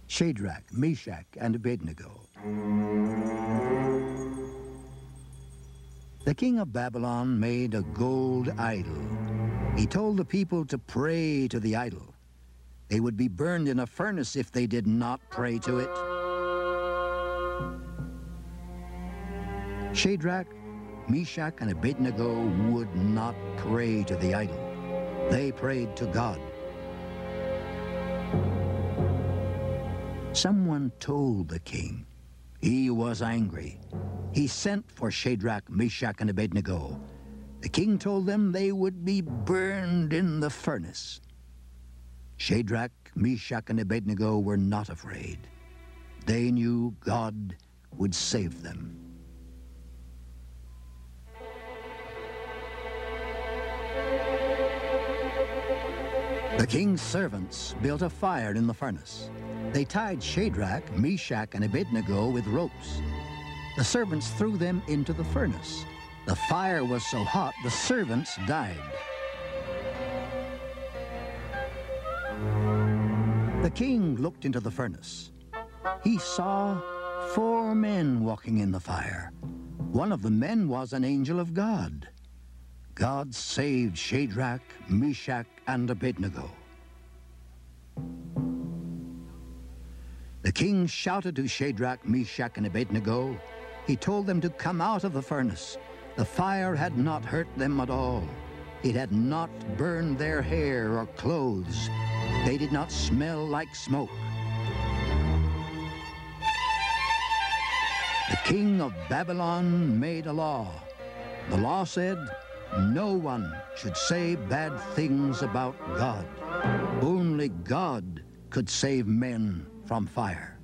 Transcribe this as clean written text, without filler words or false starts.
Shadrach, Meshach, and Abednego. The king of Babylon made a gold idol. He told the people to pray to the idol. They would be burned in a furnace if they did not pray to it. Shadrach, Meshach, and Abednego would not pray to the idol. They prayed to God. Someone told the king. He was angry. He sent for Shadrach, Meshach, and Abednego. The king told them they would be burned in the furnace. Shadrach, Meshach, and Abednego were not afraid. They knew God would save them. The king's servants built a fire in the furnace. They tied Shadrach, Meshach, and Abednego with ropes. The servants threw them into the furnace. The fire was so hot, the servants died. The king looked into the furnace. He saw 4 men walking in the fire. One of the men was an angel of God. God saved Shadrach, Meshach, and Abednego. The king shouted to Shadrach, Meshach, and Abednego. He told them to come out of the furnace. The fire had not hurt them at all. It had not burned their hair or clothes. They did not smell like smoke. The king of Babylon made a law. The law said, no one should say bad things about God. Only God could save men from fire.